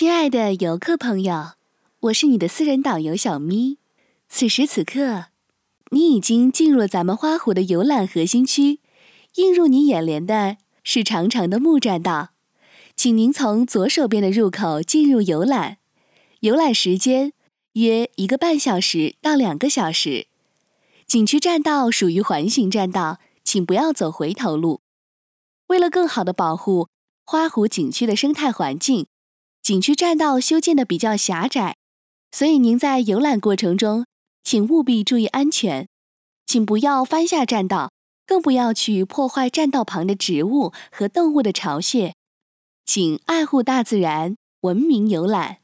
亲爱的游客朋友，我是你的私人导游小咪。此时此刻，你已经进入了咱们花湖的游览核心区，映入你眼帘的是长长的木栈道。请您从左手边的入口进入游览，游览时间约1个半小时到2个小时。景区栈道属于环形栈道，请不要走回头路。为了更好地保护花湖景区的生态环境，景区栈道修建的比较狭窄，所以您在游览过程中，请务必注意安全，请不要翻下栈道，更不要去破坏栈道旁的植物和动物的巢穴。请爱护大自然，文明游览。